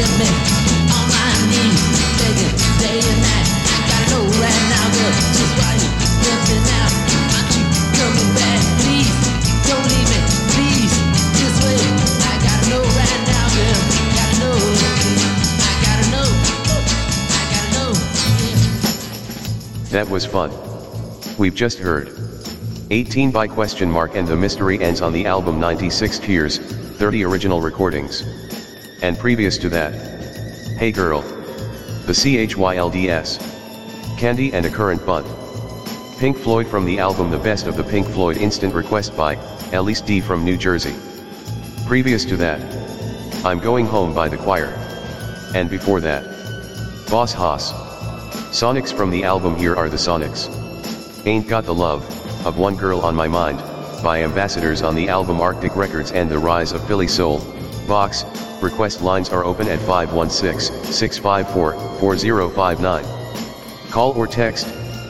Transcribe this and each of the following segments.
me on my knees, begging day and night. I gotta know right now, girl, just why you left me now. Aren't you coming back? Please, don't leave me, please, this way. I gotta know right now, girl, gotta know. I gotta know, I gotta know, yeah. That was fun. We've just heard 18 by question mark and the mystery ends on the album 96 Tears, 30 original recordings. And previous to that, Hey Girl, the CHYLDS, Candy and a Current Bud. Pink Floyd from the album The Best of the Pink Floyd instant request by Elise D from New Jersey. Previous to that, I'm Going Home by The Choir. And before that, Boss Hoss. Sonics from the album Here Are the Sonics. Ain't Got the Love of One Girl on My Mind by Ambassadors on the album Arctic Records and The Rise of Philly Soul. Box, request lines are open at 516-654-4059. Call or text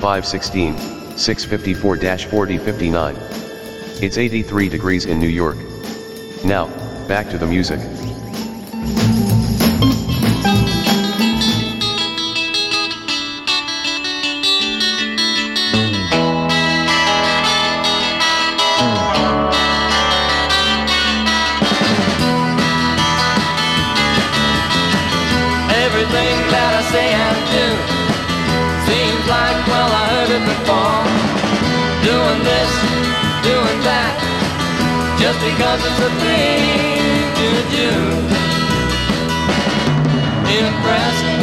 516-654-4059. It's 83 degrees in New York. Now, back to the music. Everything that I say and do seems like, well, I heard it before. Doing this, doing that, just because it's a thing to do. Impressive,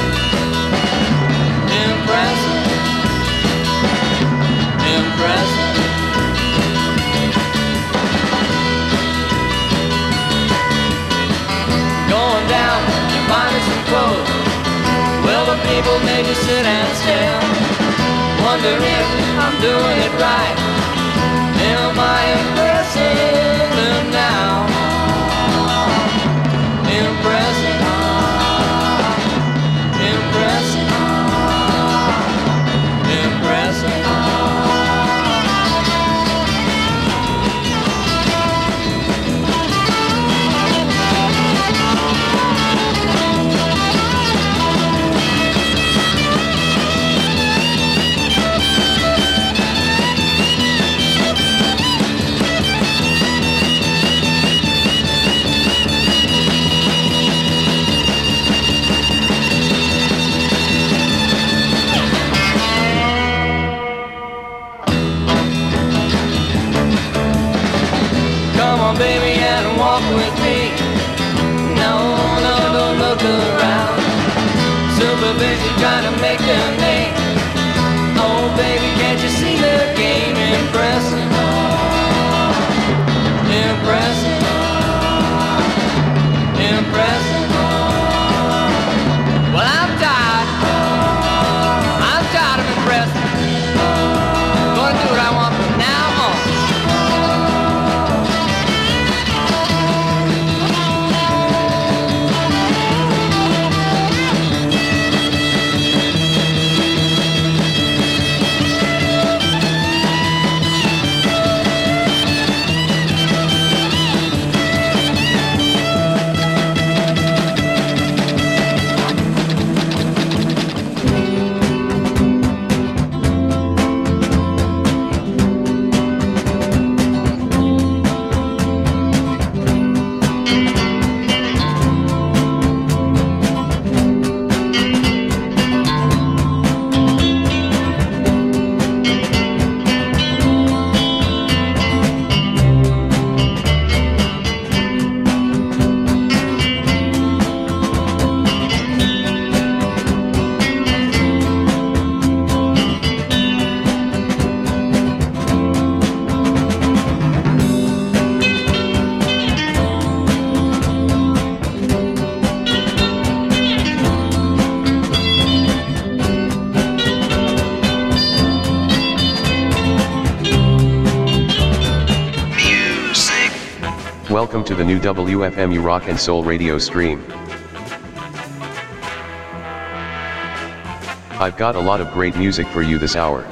impressive, impressive. Going down, you buy me some clothes. Well, the people made you sit and stare. Wonder if I'm doing it right. Am I impressing them now? Impressing, impressing, impressing. Baby, and walk with me. No, no, don't look around. Supervision trying to make their name. Oh, baby, can't you see the game? Impressive, impressive, impressive. Well, I'm tired of impressing. Gonna do what I want from now on. Welcome to the new WFMU Rock and Soul radio stream. I've got a lot of great music for you this hour.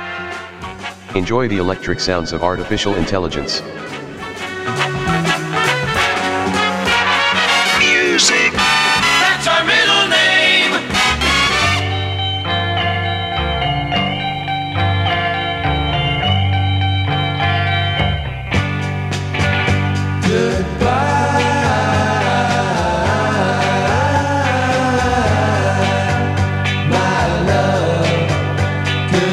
Enjoy the electric sounds of artificial intelligence.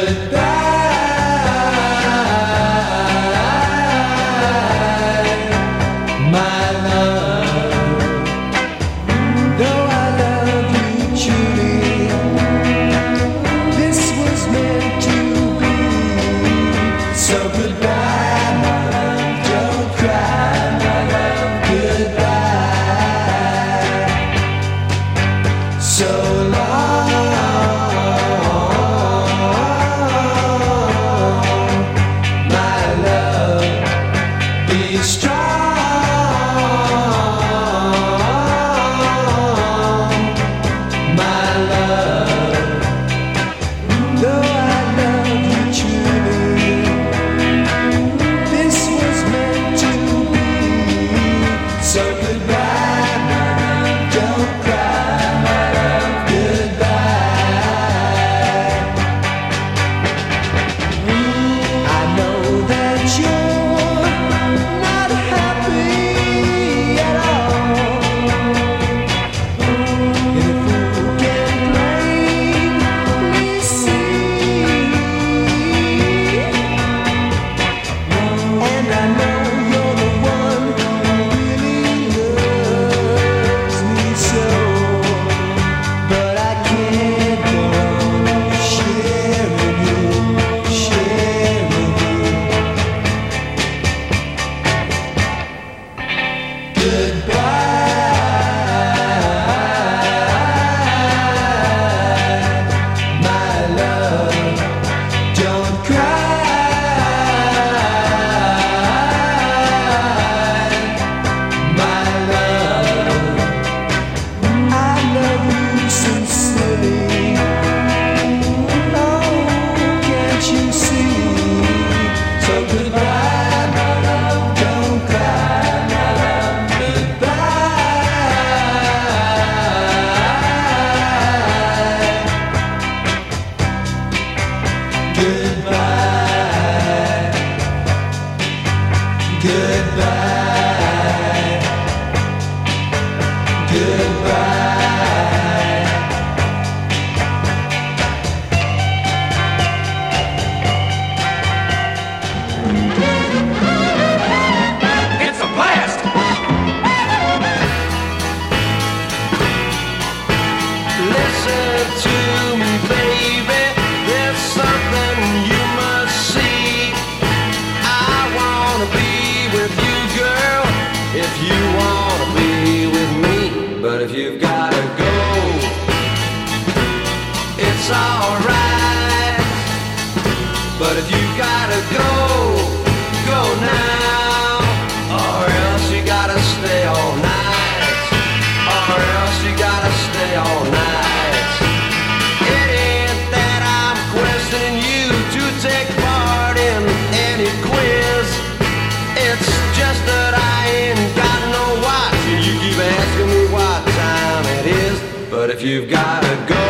If you've gotta go,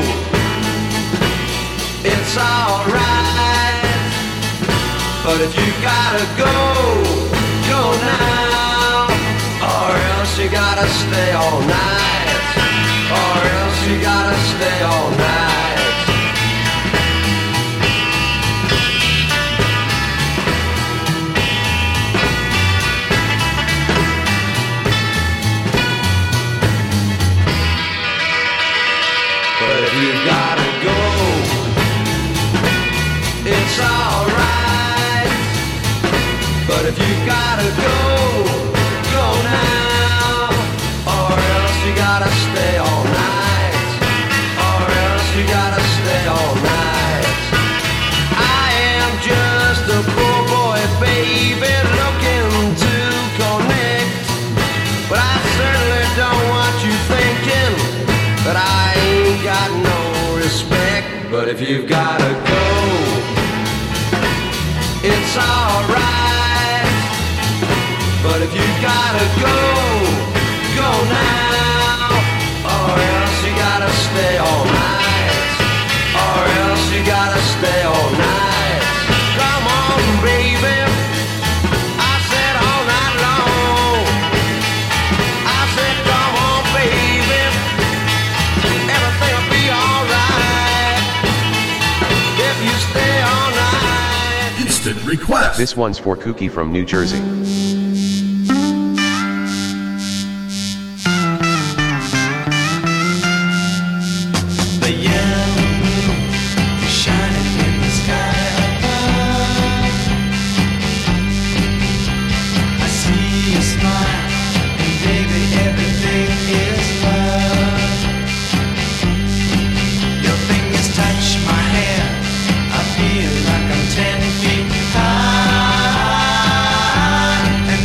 it's alright. But if you gotta go, go now. Or else you gotta stay all night. Or else you gotta stay all night. You've gotta go, it's alright. But if you gotta go, go now. Or else you gotta stay all night. Or else you gotta stay all night. I am just a poor boy, baby, looking to connect. But I certainly don't want you thinking that I ain't got no respect. But if you've gotta go, it's alright. But if you gotta go, go now. Or else you gotta stay all night. Or else you gotta stay all night. Come on, baby, I said all night long. I said come on, baby, everything'll be alright if you Music request. This one's for Kooky from New Jersey. The yellow moon is shining in the sky above. I see you smile, and baby, everything is love. Your fingers touch my hair, I feel like I'm 10 feet high. And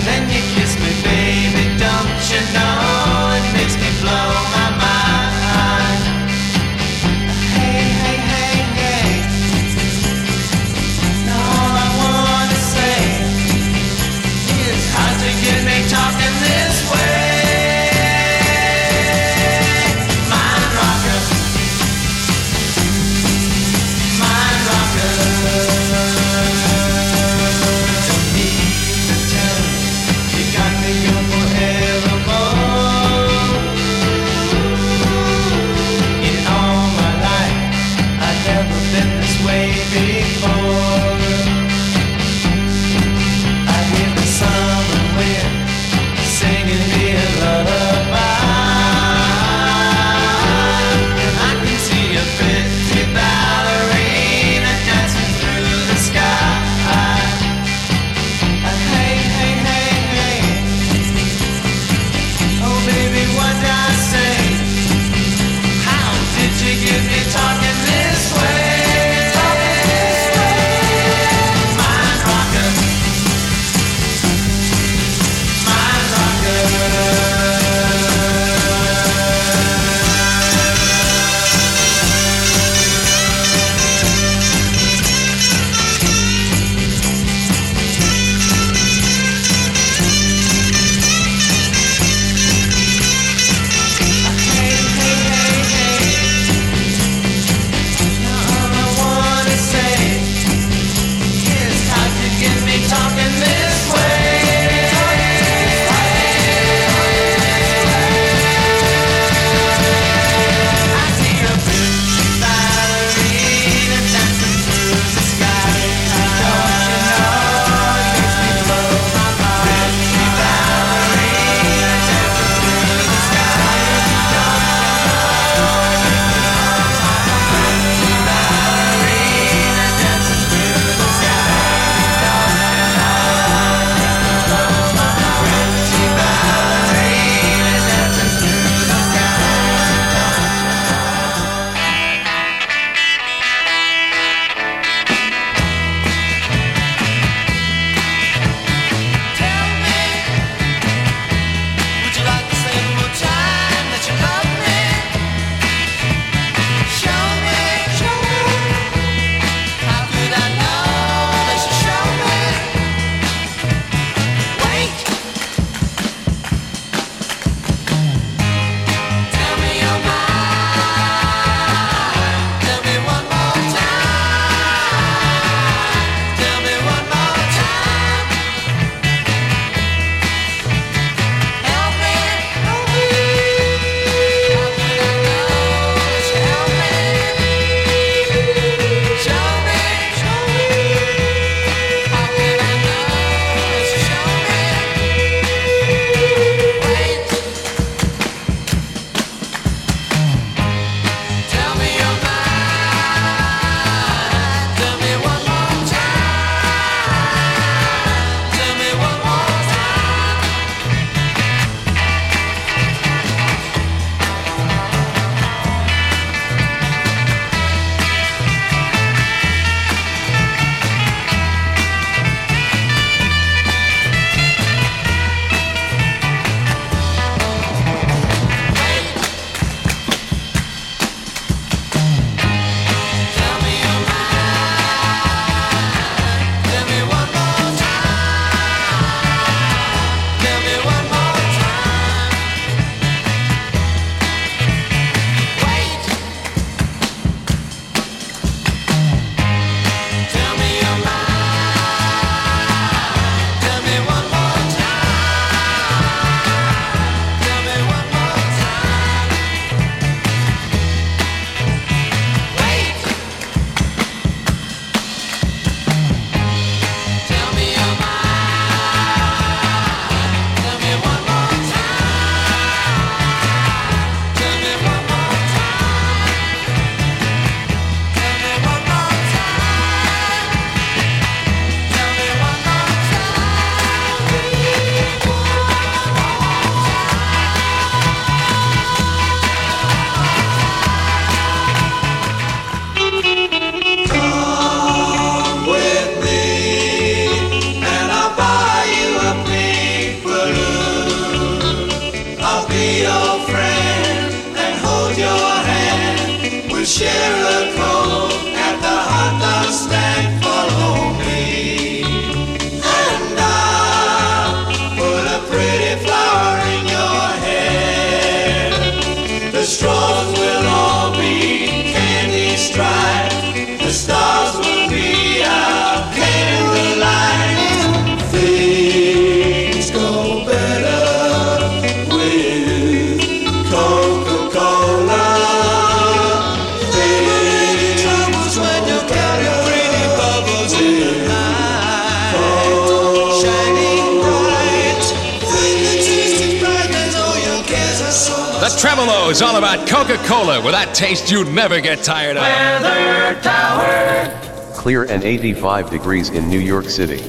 Tremolo is all about Coca-Cola with that taste you never get tired of. Weather Tower. Clear and 85 degrees in New York City.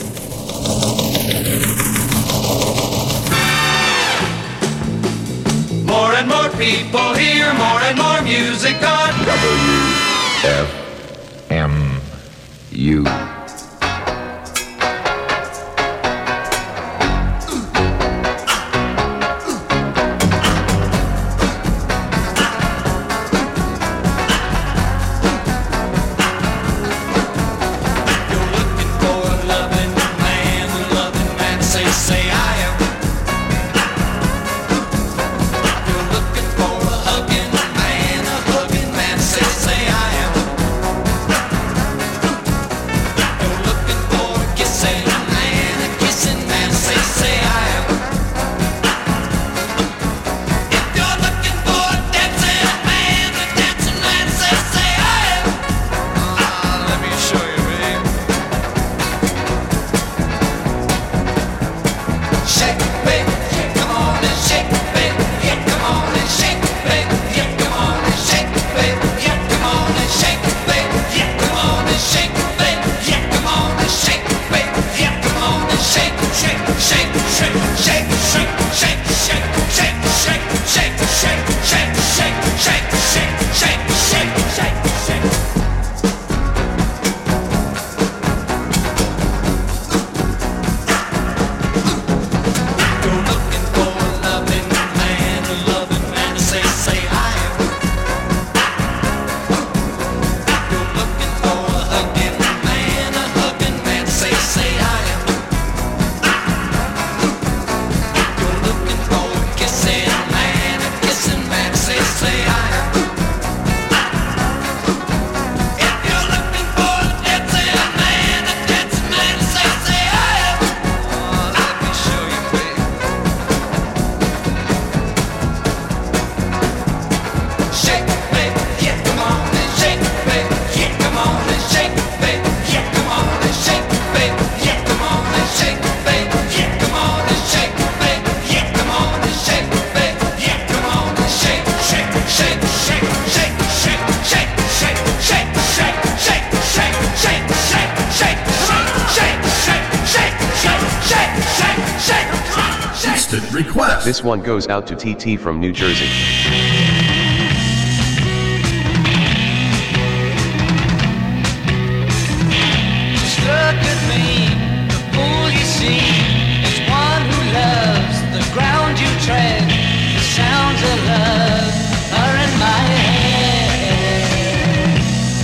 More and more people hear more and more music on WFMU. Request. This one goes out to TT from New Jersey. Just look at me, the fool you see is one who loves the ground you tread. The sounds of love are in my head.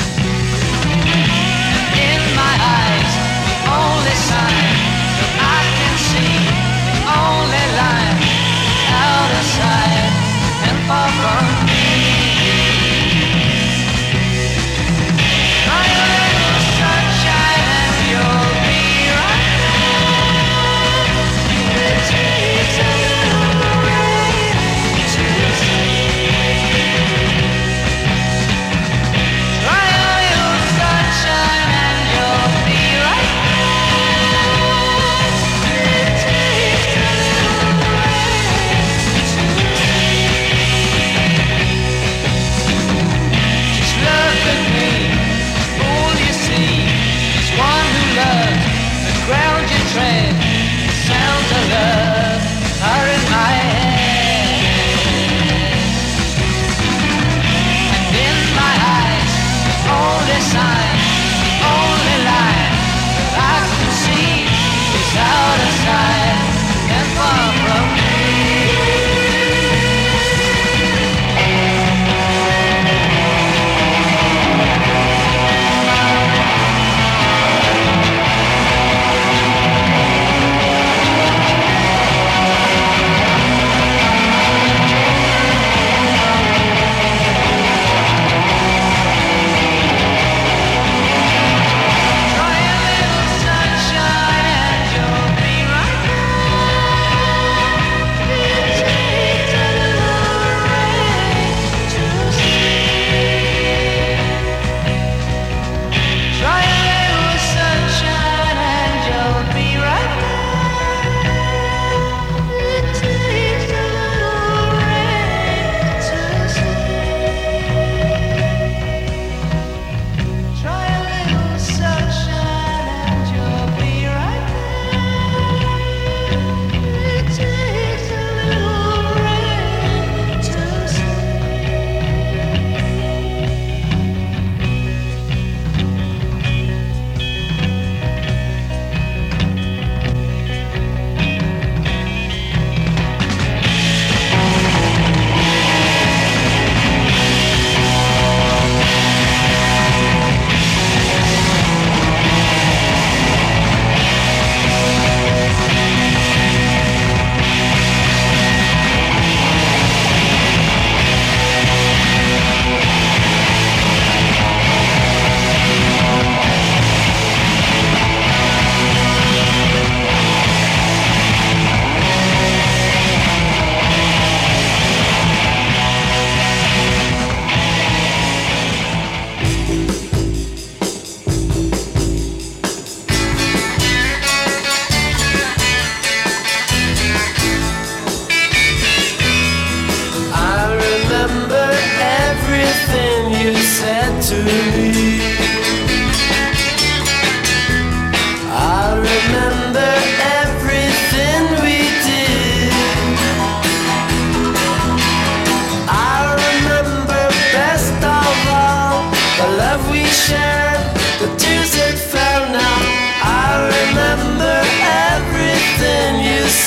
And in my eyes, the only sign that I can see, the only line out of sight and far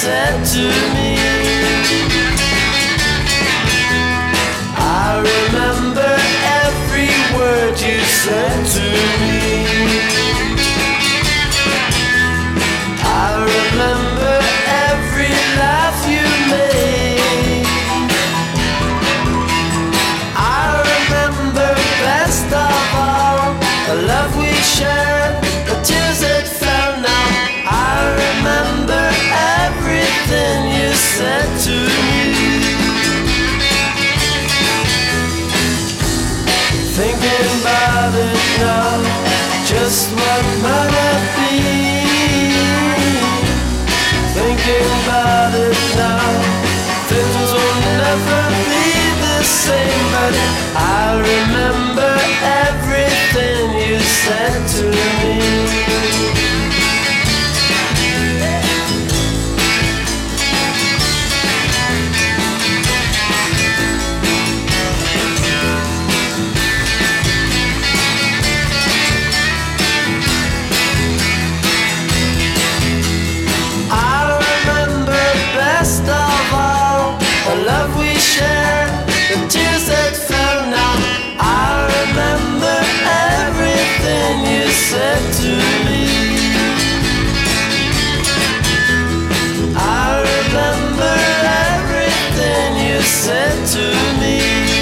said to me. I remember every word you said to me. I remember every laugh you made. I remember best of all the love we shared, the tears that fell. Now I remember everything you said to me. Thinking about it now, just what might have been. Thinking about it now, things will never be the same. But I remember everything you said to me. Love we shared, the tears that fell. Now I remember everything you said to me. I remember everything you said to me.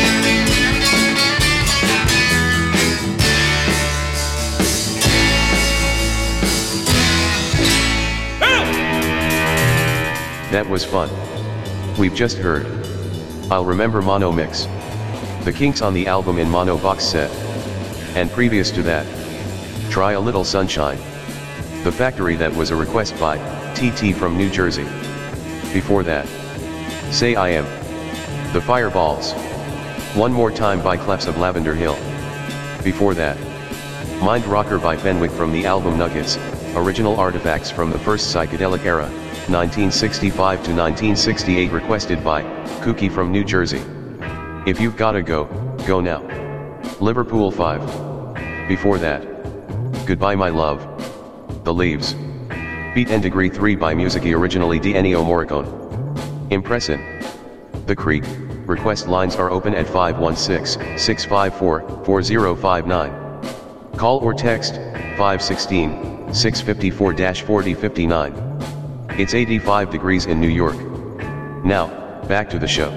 That was fun. We've just heard I'll Remember Mono Mix, The Kinks on the album in mono box set. And previous to that, Try a Little Sunshine, The Factory, that was a request by TT from New Jersey. Before that, Say I Am, The Fireballs, One More Time by Clefs of Lavender Hill. Before that, Mind Rocker by Fenwick from the album Nuggets, original artifacts from the first psychedelic era, 1965 to 1968, requested by Kookie from New Jersey. If You've Gotta Go, Go Now, Liverpool 5. Before that, Goodbye My Love, The Leaves, Beat and Degree 3 by Musici, originally di Ennio Morricone. Impressin, The Creek. Request lines are open at 516-654-4059. Call or text 516-654-4059. It's 85 degrees in New York. Now, back to the show.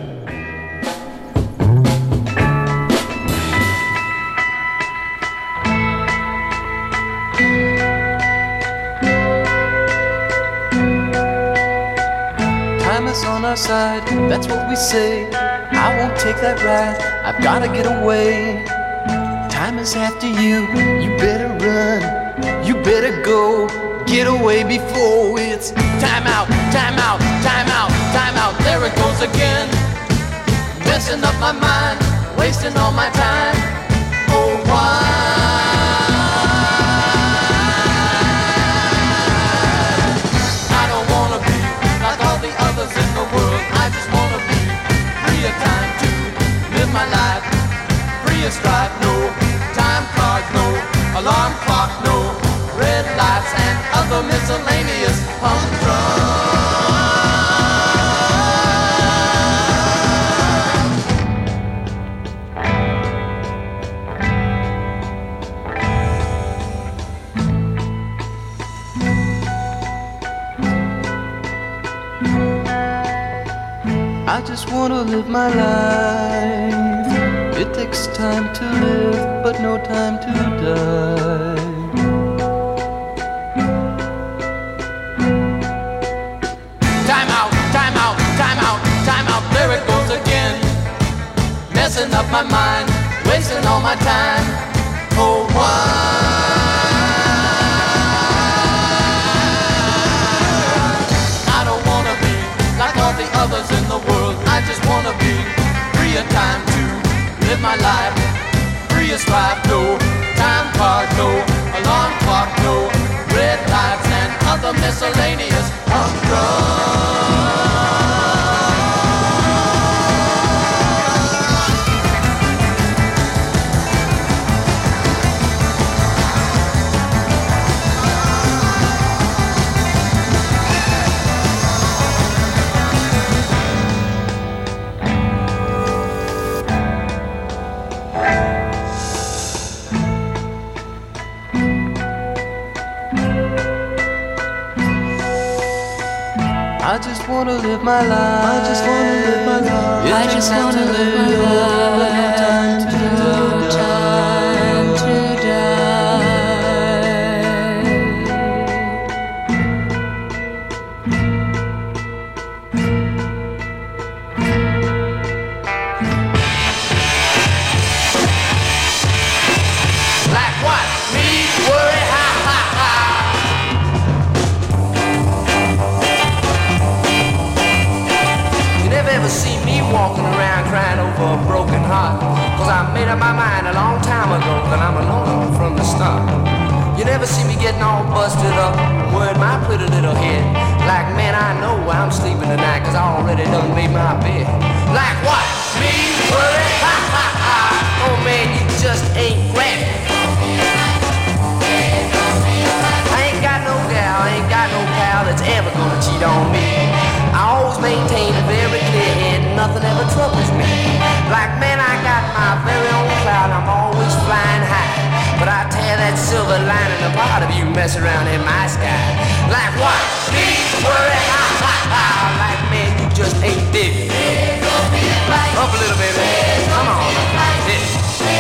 Time is on our side, that's what we say. I won't take that ride, I've gotta get away. Time is after you, you better run, you better go. Get away before it's time out, time out, time out, time out. There it goes again, messing up my mind, wasting all my time. Oh, why? I don't wanna be like all the others in the world. I just wanna be free of time to live my life, free of strife. No time card, no alarm clock, no red lights and other miscellaneous humdrum. I just wanna live my life. It takes time to live, but no time to die. Time out, time out, time out, time out. There it goes again, messing up my mind, wasting all my time. Oh, why? The others in the world, I just wanna be free of time to live my life, free of strife. No time card, no alarm clock, no red lights and other miscellaneous humdrum. I just wanna live my life. I just wanna live my life. I just wanna live my life. No time to Like what? Me worry, ha ha ha. You never ever see me walking around crying over a broken heart. Cause I made up my mind a long time ago that I'm alone from the start. You never see me getting all busted up, worried my pretty little head. Like, man, I know I'm sleeping tonight cause I already done made my bed. Like what? Me worry, ha ha ha. Oh man, you just ain't ready. I ain't got no gal, I ain't got no pal that's ever gonna cheat on me. I always maintain a very clear head, nothing ever troubles me. Like, man, I got my very own cloud, I'm always flying high. But I tear that silver lining apart if you mess around in my sky. Like what? Me worry, ha ha ha. Like, man, you just ain't digging. Up a little bit, baby. Come on. Yeah.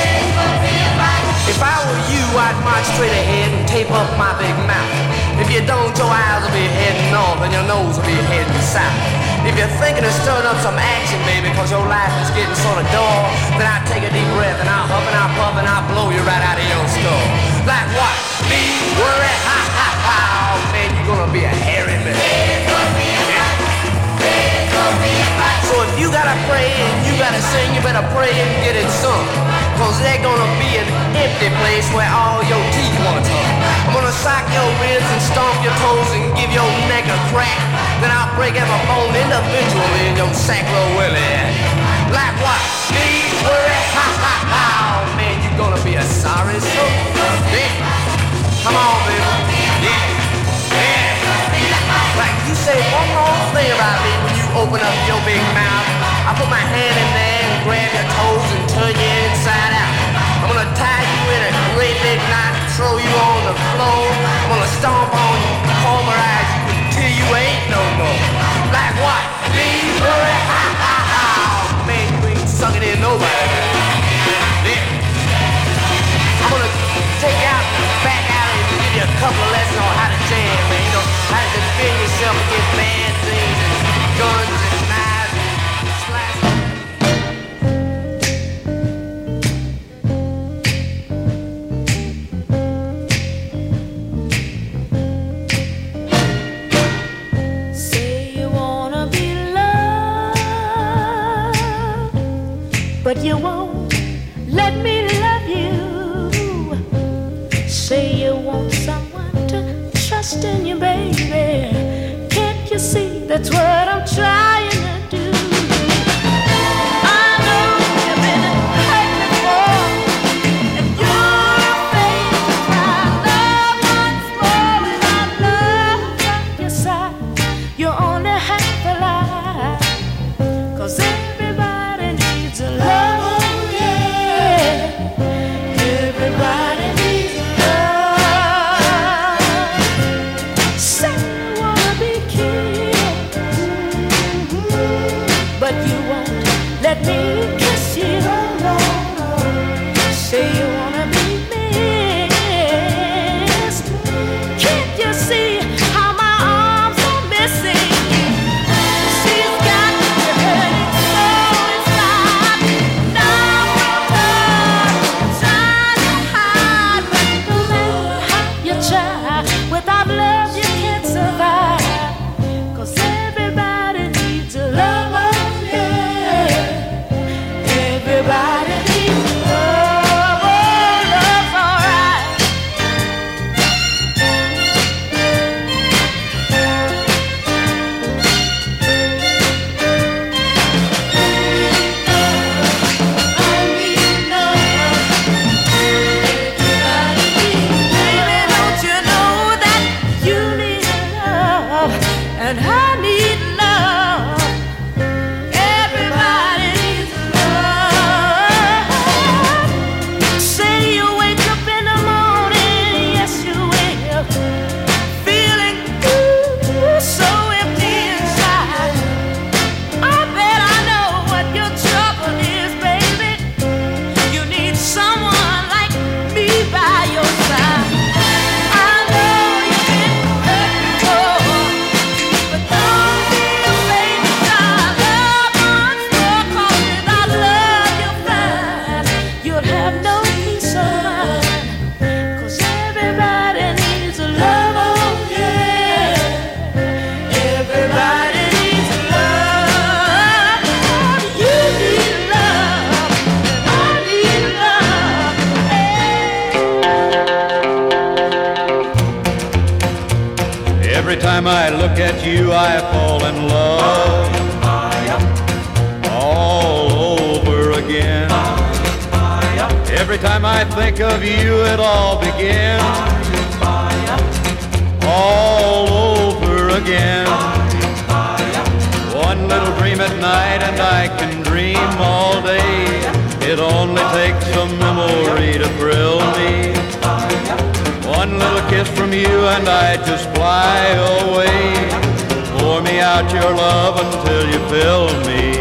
If I were you, I'd march straight ahead and tape up my big mouth. If you don't, your eyes will be heading north and your nose will be heading south. If you're thinking of stirring up some action, baby, cause your life is getting sort of dull, then I'll take a deep breath and I'll huff and I'll puff and I'll blow you right out of your skull. Like what? Me worry, ha ha ha. Oh man, you're gonna be a hairy man. So if you gotta pray and you gotta sing, you better pray and get it sung. Cause there's gonna be an empty place where all your teeth wanna talk. I'm gonna sock your ribs and stomp your toes and give your neck a crack. Then I'll break every bone individually in your sacral willy. Like what? Me worry, ha ha ha. Oh man, you're gonna be a sorry soul. Yeah. Come on, baby. Yeah. Like you say one more thing about me when you open up your big mouth. I put my hand in there and grab your toes and turn you inside out. I'm gonna tie you in a great big knot, throw you on the floor. I'm gonna stomp on you, pulverize you until you ain't no more. Like what? Me worry, ha ha ha. Man, you ain't sucking in nobody. Yeah. I'm gonna take you out the back alley and give you a couple of lessons on how to jam, man. You know, how to defend yourself against bad things and guns and knives and slashes. Say you wanna be loved, but you won't let me love you. Say you want someone to trust in you, baby. Can't you see that's what I'm trying to do? I know you've been hurt before, and you're afraid to try love once more. Without love by your side, you're only half alive. 'Cause everybody needs a love, yeah. Everybody needs a love. Say you wanna be kissed, Every time I look at you, I fall in love all over again. Every time I think of you, it all begins all over again. One little dream at night and I can dream all day. It only takes a memory to thrill me. One little kiss from you and I just fly away. Pour me out your love until you fill me.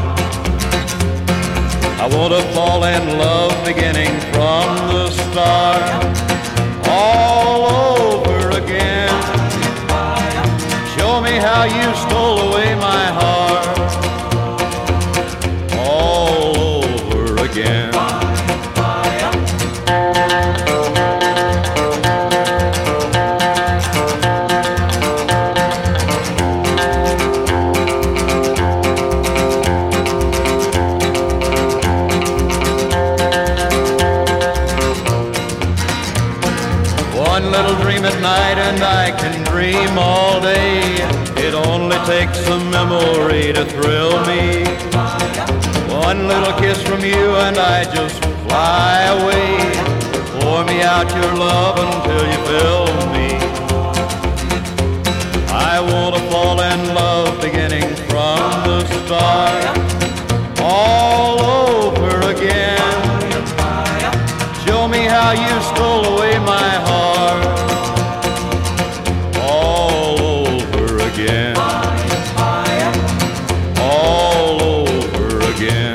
I want to fall in love beginning from the start, all over again. Show me how you stole away my heart, all over again. At night and I can dream all day. It only takes a memory to thrill me. One little kiss from you and I just fly away. Pour me out your love until you fill me. I want to fall in love beginning from the start, all over again. Show me how you stole away my heart, again, all over again,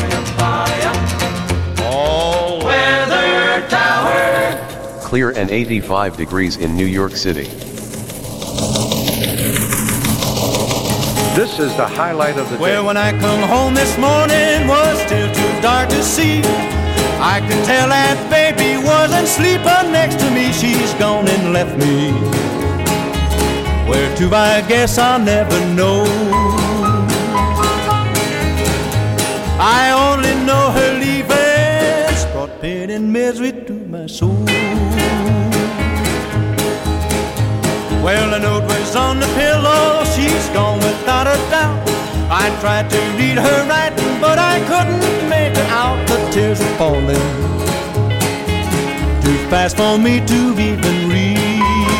all Weather Tower. Clear and 85 degrees in New York City. This is the highlight of the day. Well, when I come home this morning, was still too dark to see. I could tell that baby wasn't sleeping next to me. She's gone and left me. Where to, I guess I'll never know. I only know her leaving's brought pain and misery to my soul. Well, the note was on the pillow, she's gone without a doubt. I tried to read her writing, but I couldn't make it out. The tears were falling too fast for me to even read.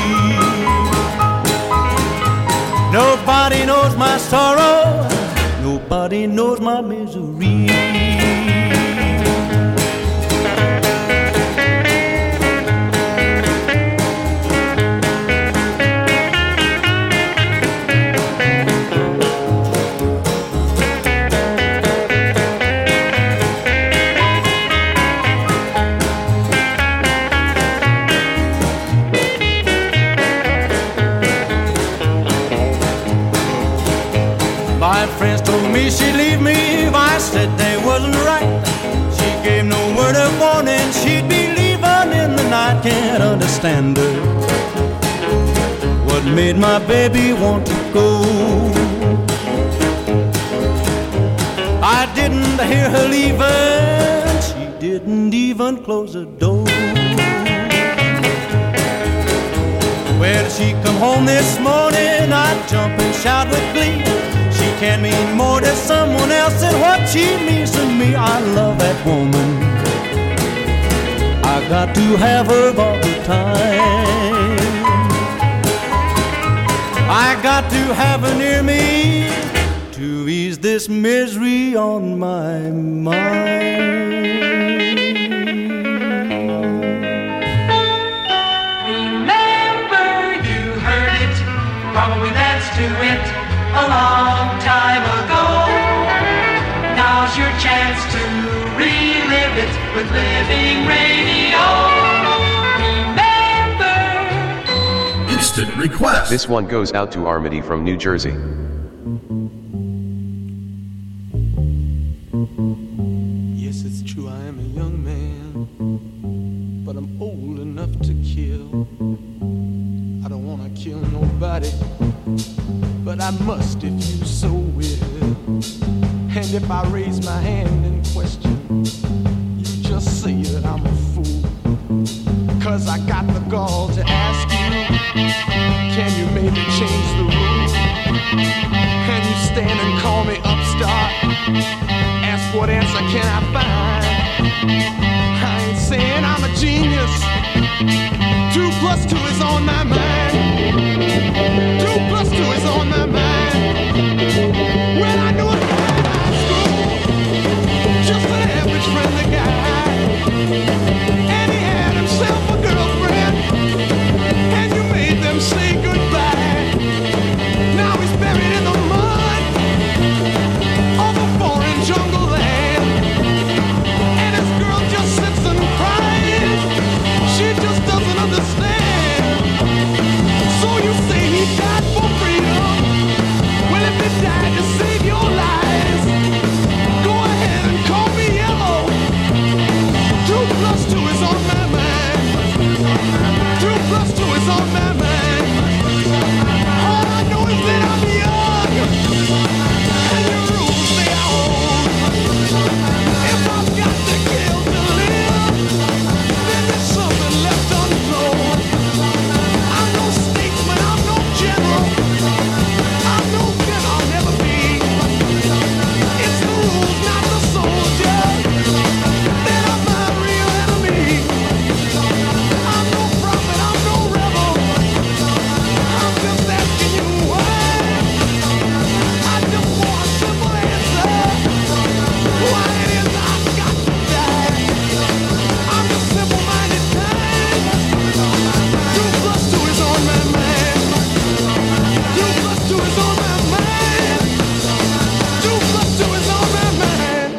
Nobody knows my sorrow, nobody knows my misery. My friends told me she'd leave me if I said they wasn't right. She gave no word of warning, she'd be leaving in the night. Can't understand her. What made my baby want to go? I didn't hear her leaving, she didn't even close the door. Well, she come home this morning, I'd jump and shout with glee. She can mean more to someone else than what she means to me. I love that woman, I got to have her all the time. I got to have her near me to ease this misery on my mind. Remember, you heard it, probably that's to it, a long time ago. Now's your chance to relive it with Living Radio. Remember. Instant request. This one goes out to Armity from New Jersey. Yes, it's true, I am a young man, but I'm old enough to kill. I don't want to kill nobody, but I must if you so will. And if I raise my hand in question, you just say that I'm a fool. 'Cause I got the gall to ask you, can you maybe my mind. All I know is that I'm young, and the rules they are old. If I've got to kill to live, then there's something left untold. I'm no statesman, I'm no general, I'm no gun, I'll never be. It's the rules, not the soldiers, that are my real enemy. I'm no prophet, I'm no rebel, I'm just asking you why. I just want a simple answer, why it is I've got to die. I'm a simple-minded kind. 2 plus 2 is on my mind. 2 plus 2 is on my mind. 2 plus 2 is on my mind.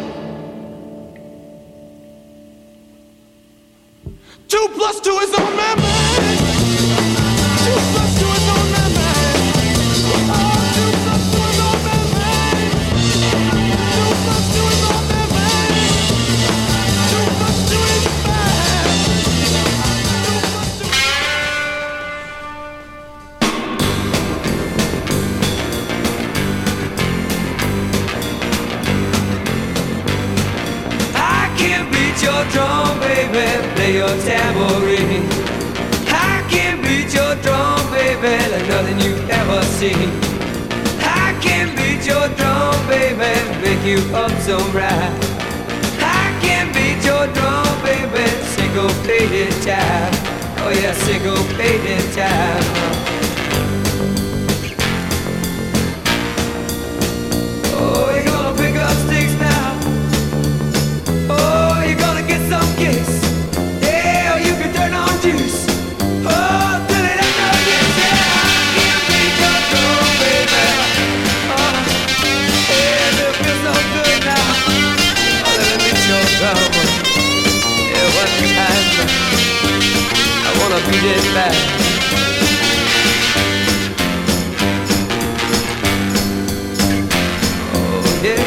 2 plus 2 is on my mind. 2 plus 2 is on my mind. Oh, 2 plus 2 is on my mind. 2 plus 2 is on my mind. 2 plus 2 is mine. 2 plus 2. I can beat your drum, baby, play your tambourine. I can beat your drum, baby, like nothing you've ever seen. I can beat your drum, baby, make you up some right. I can beat your drum, baby, syncopated time. Oh yeah, syncopated time. Oh, you're gonna pick up sticks now. Oh, you're gonna get some kicks. Yeah, or you can turn on juice. Oh, till it ain't no use. Yeah, I can beat your drum, baby. Oh, yeah, it feels so good now. Oh, let me beat your drum. Yeah, one time. I wanna beat it back. Oh, yeah.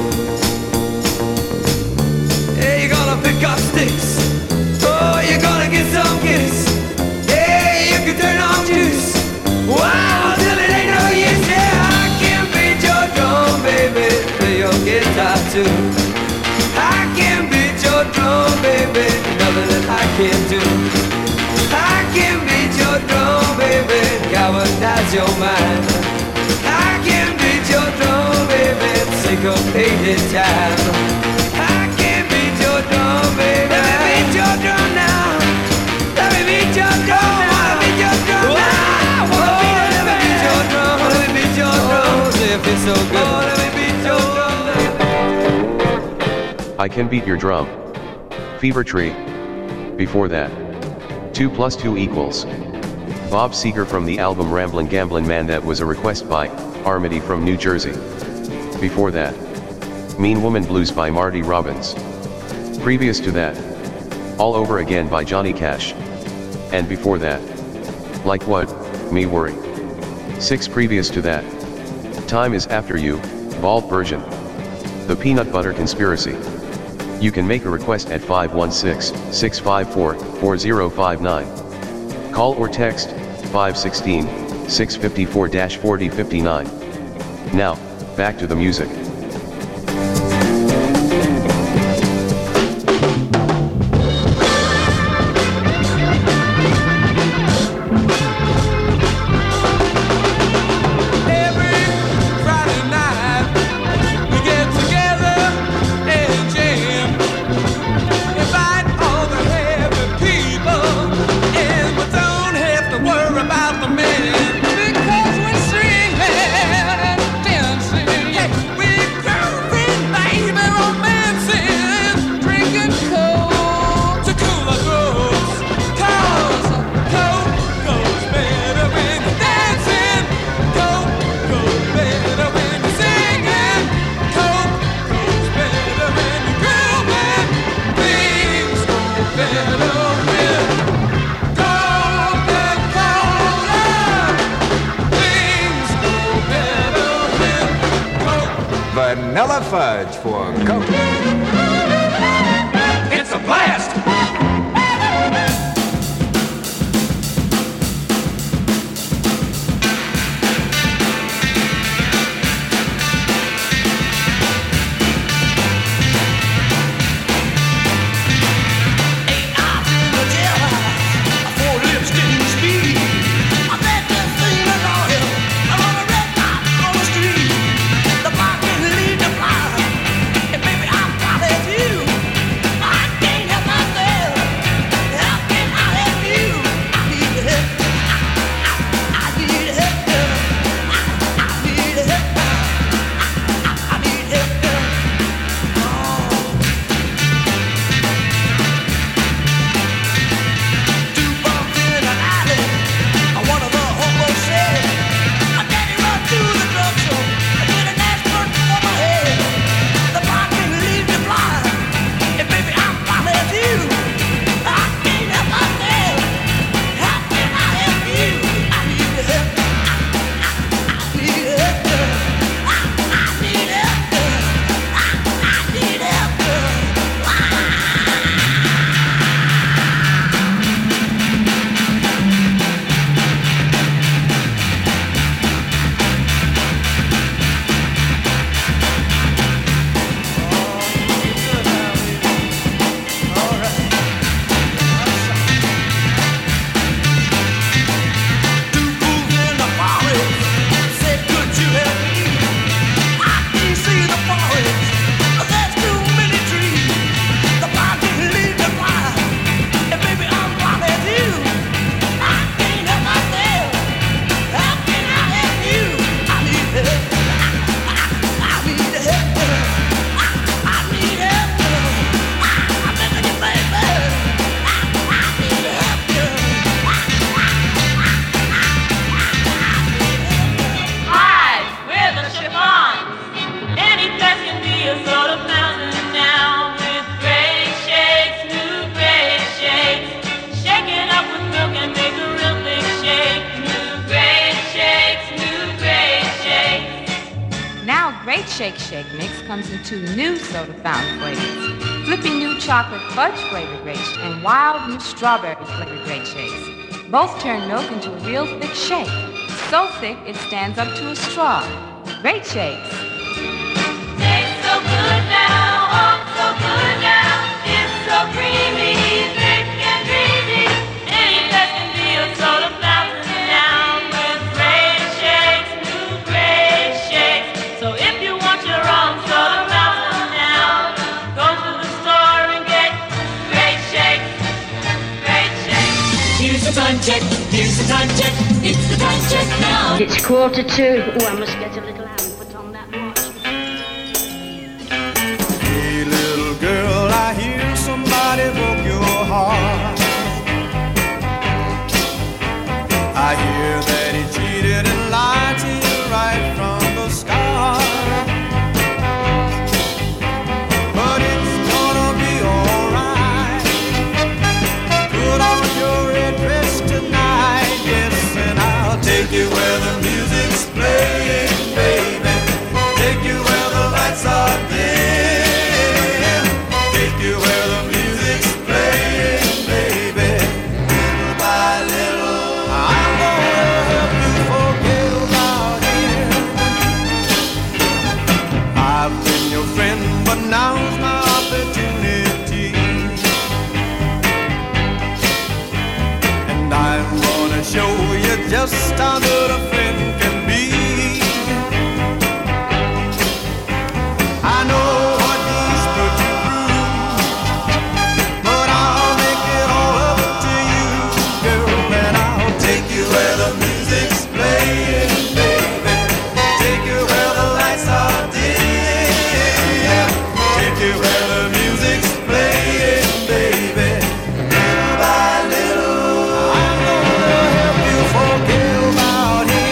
Yeah, you're gonna pick up sticks. Oh, you're gonna get some kicks. Yeah, you can turn on juice. Wow, till it ain't no use. Yeah, I can beat your drum, baby. Play your guitar too. I can beat your drum, baby. Nothing that I can't do. I can beat your drum, baby. Galvanize your mind. I can beat your drum, baby. Syncopated time. I can beat your drum, baby. Let me beat your drum now. Let me beat your drum now. Let me beat your drum now. Let me beat your drum. Let me beat your drum. Say it feels so good. Oh, let me beat your drum now. I Can Beat Your Drum. Fever Tree. Before that. 2 plus 2 equals. Bob Seger from the album Ramblin' Gamblin' Man, that was a request by Armity from New Jersey. Before that. Mean Woman Blues by Marty Robbins. Previous to that. All Over Again by Johnny Cash. And before that. Like What, Me Worry. 6 previous to that. Time Is After You, bald version. The Peanut Butter Conspiracy. You can make a request at 516-654-4059. Call or text 516-654-4059. Now, back to the music. Because we're singing, dancing, vanilla fudge for Coke. It's a blast! Shake Shake mix comes in 2 new soda fountain flavors. Flippy new chocolate fudge flavored grape and wild new strawberry flavored grape shakes. Both turn milk into a real thick shake. So thick it stands up to a straw. Great shakes. Tastes so good now, oh so good now. It's so creamy, thick and dreamy. Ain't that can be a soda fountain now with great shakes, new great shakes. So if you want your own soda fountain now, go to the store and get great shakes, great shakes. Here's the time check, here's the time check, it's the time check now. It's 1:45. Oh, I must get a little hand put on that watch. Hey, little girl, I hear somebody broke your heart. I hear that he cheated and lied to you right from the start. But it's gonna be alright. Put on your red dress tonight, yes, and I'll take you where the music's playing, baby. Take you where the lights are dim. Take you where the music's playing, baby. Little by little, I'm gonna help you forget about him. I've been your friend, but now's my opportunity. And I'm gonna show you just how good a friend can be. I know what he's put you through, but I'll make it all up to you, girl, and I'll take you where the music's playing, baby. Take you where the lights are dim. Take you where the music's playing, baby. Little by little, I'm gonna help you forget about him.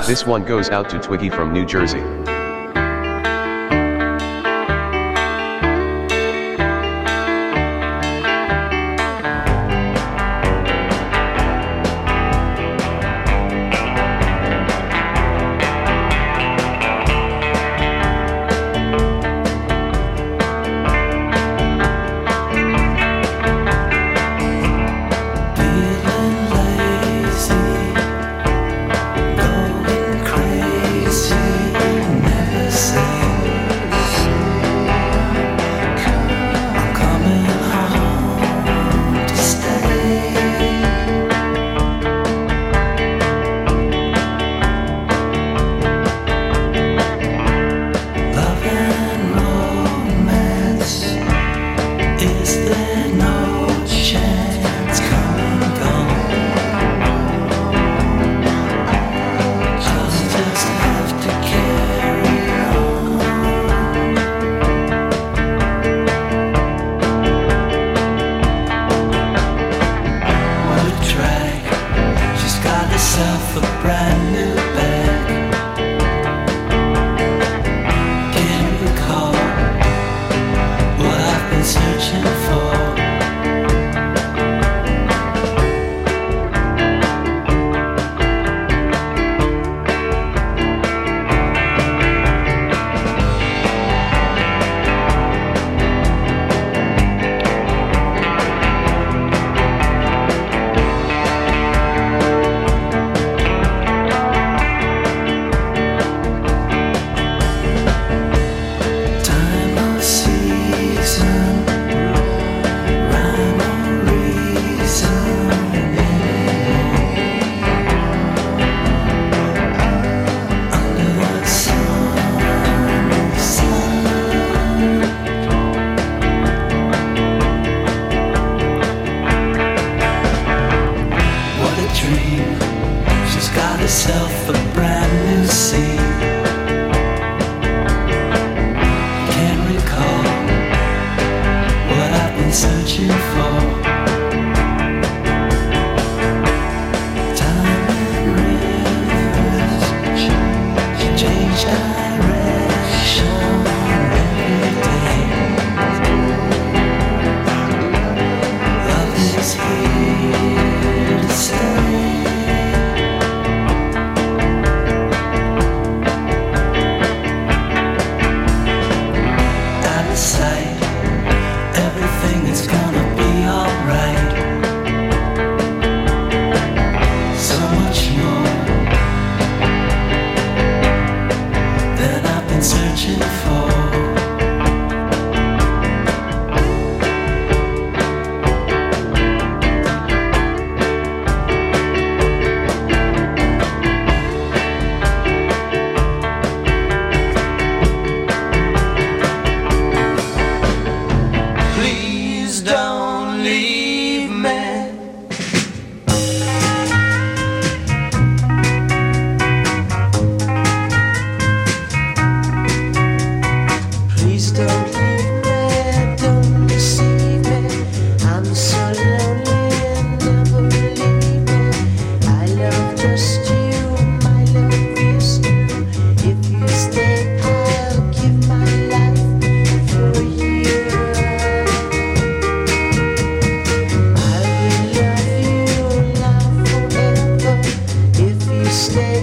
This one goes out to Twiggy from New Jersey.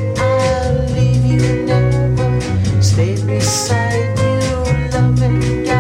Stay beside you, loving God.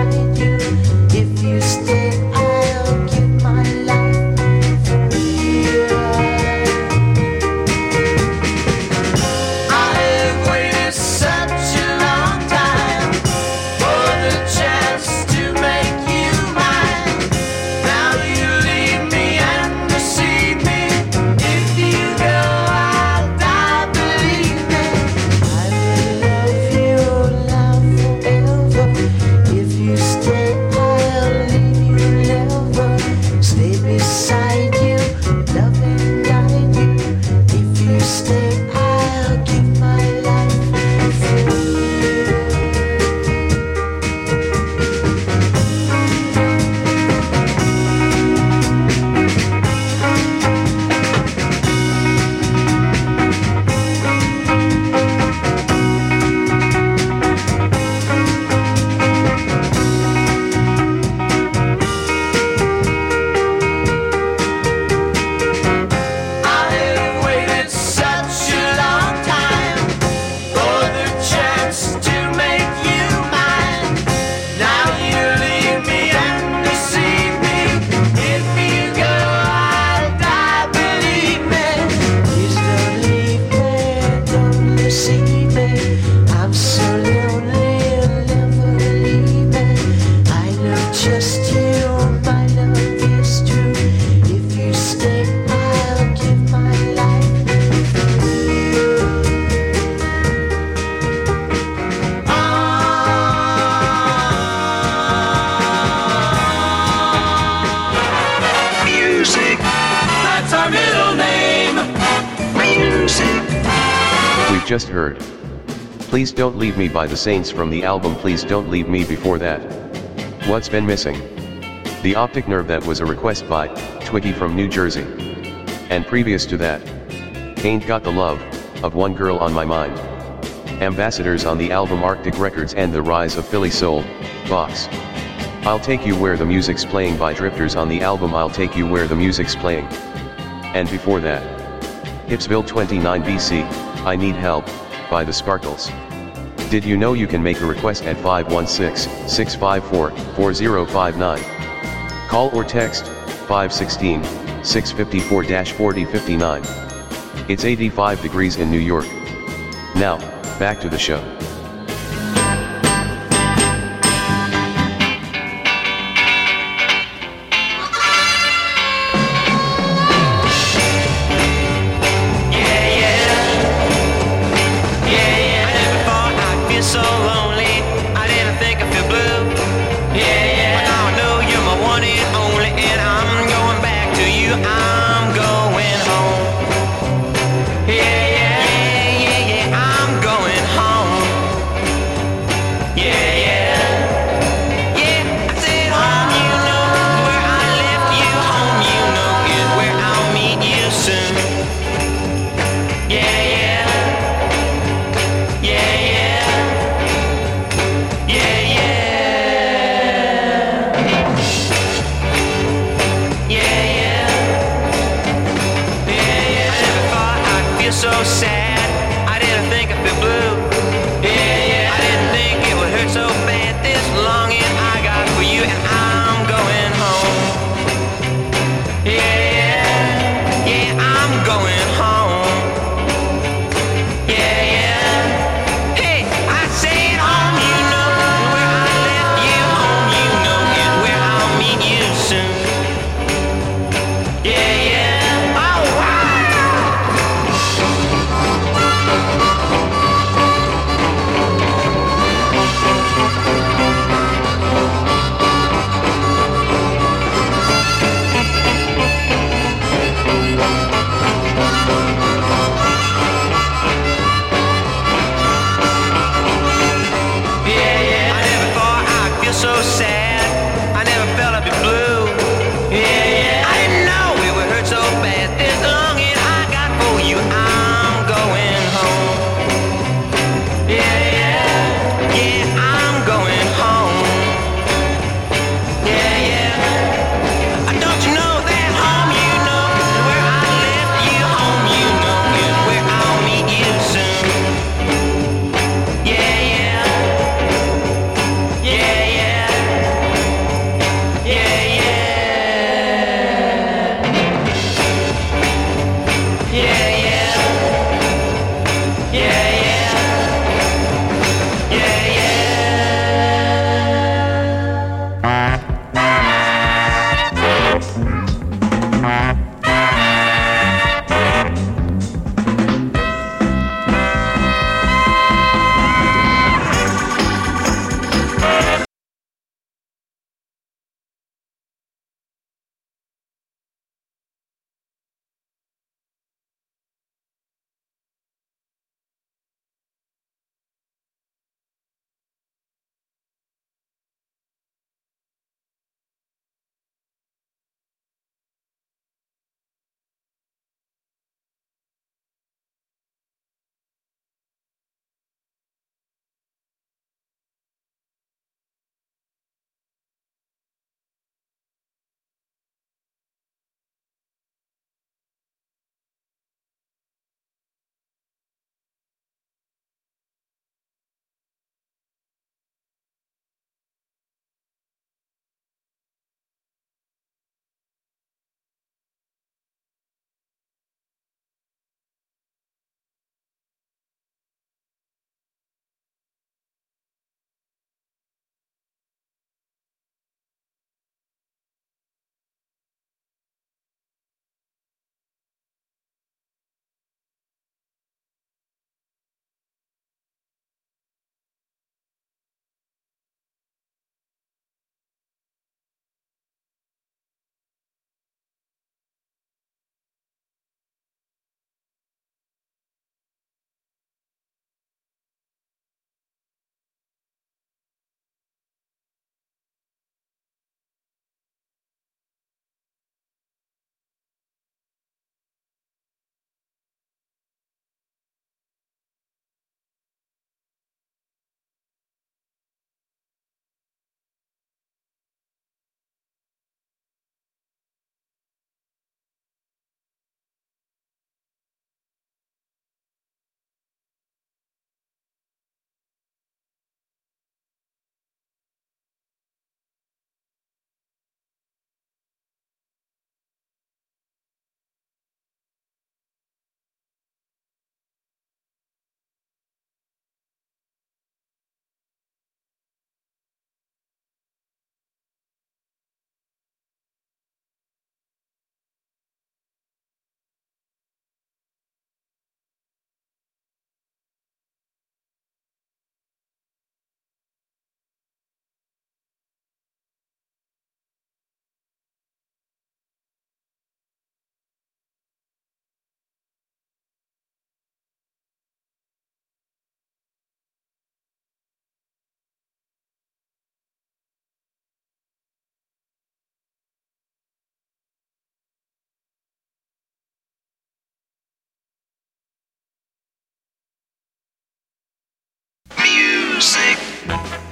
We've just heard Please Don't Leave Me by the Saints from the album Please Don't Leave Me. Before that, What's Been Missing? The Optic Nerve, that was a request by Twiggy from New Jersey. And previous to that, Ain't Got the Love of One Girl on My Mind. Ambassadors on the album Arctic Records and the Rise of Philly Soul, Box. I'll Take You Where the Music's Playing by Drifters on the album I'll Take You Where the Music's Playing. And before that, Hipsville 29 BC, I Need Help, by the Sparkles. Did you know you can make a request at 516-654-4059? Call or text 516-654-4059. It's 85 degrees in New York. Now, back to the show.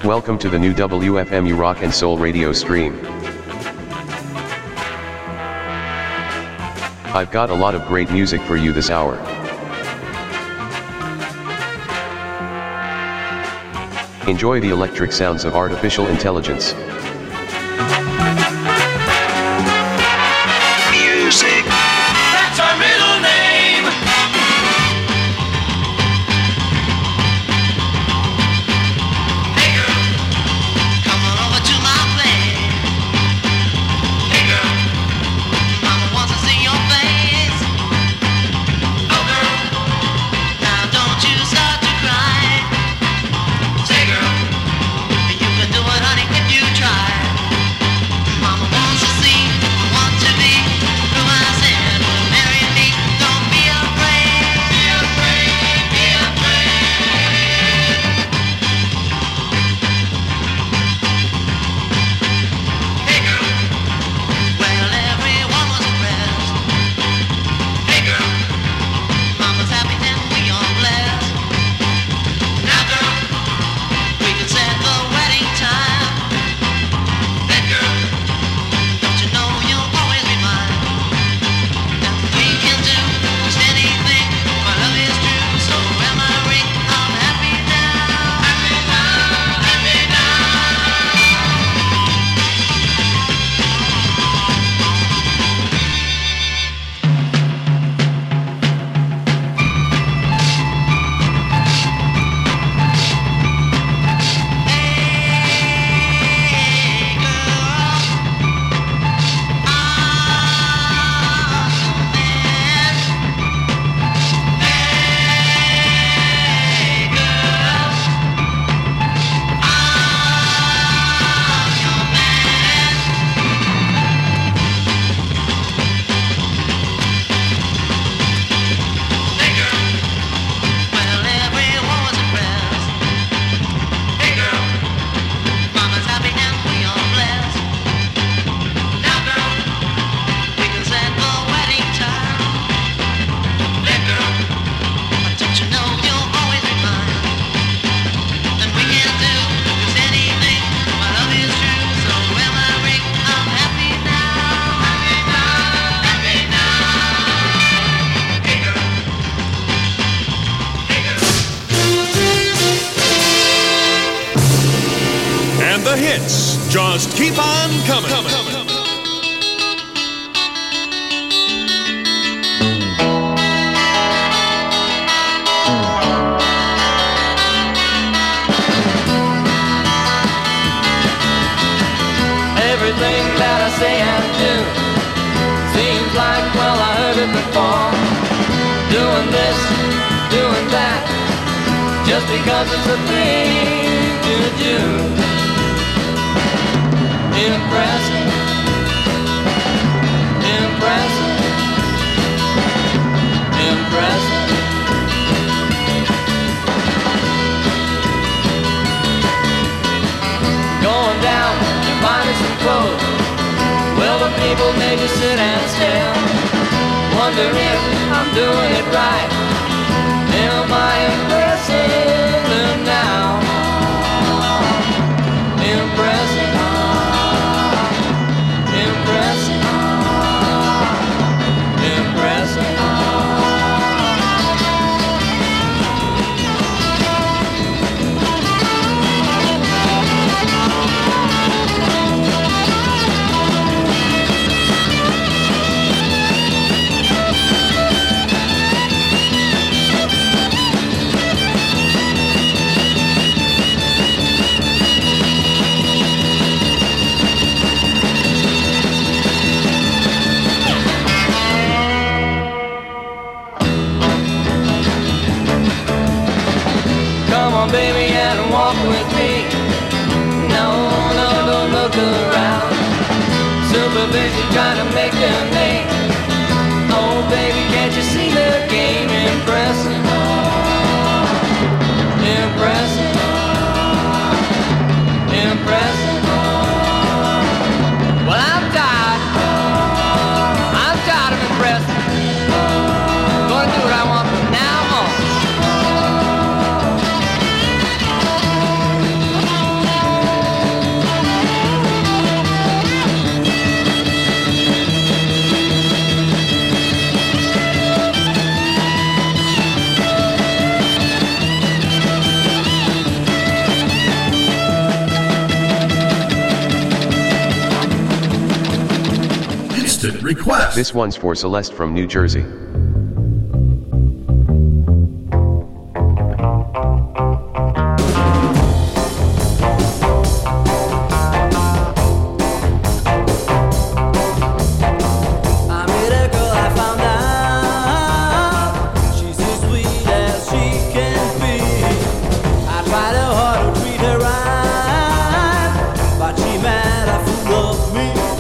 Welcome to the new WFMU Rock and Soul radio stream. I've got a lot of great music for you this hour. Enjoy the electric sounds of artificial intelligence. Music. That's our middle name. Hey girl, come on over to my place. Hey girl, mama wants to see your face. Oh girl, now don't you start to cry. Say girl, you can do it honey if you try. Mama wants to see, want to be who I said will marry me. Don't be afraid, be afraid, be afraid. Hey girl, well everyone was impressed. Hey girl, Mama's happy and we are blessed. Now girl, we can set the wedding time. Hey girl, don't you know you'll always be mine? And we can do just anything, my love is true. So wear my ring, I'm happy now, happy now, happy now. Well, everyone was impressed. Hey girl, Mama's happy and we are blessed. Now girl, we can set the wedding time. Hey girl, don't you know you'll always be mine? And we can do just anything, my love is true. So wear my ring, I'm happy now, happy now, happy now. Hey girl. And the hits just keep on coming. Everything that I say and do seems like, well, I heard it before. Doing this, doing that, just because it's a thing to do. Impressive, impressive, impressive. Going down and buying some clothes. Well, the people may just sit and stare. Wonder if I'm doing it right. Am I impressing them now? Impressing, impressing, impressing. Come on, baby, and walk with me. No, no, don't look around. Super busy trying to make a name. Oh, baby, can't you see the game? Impressive, impressive, impressive. Well, I'm tired of impressing. I'm gonna do what I want from now on. request. This one's for Celeste from New Jersey. But she mad a fool of me.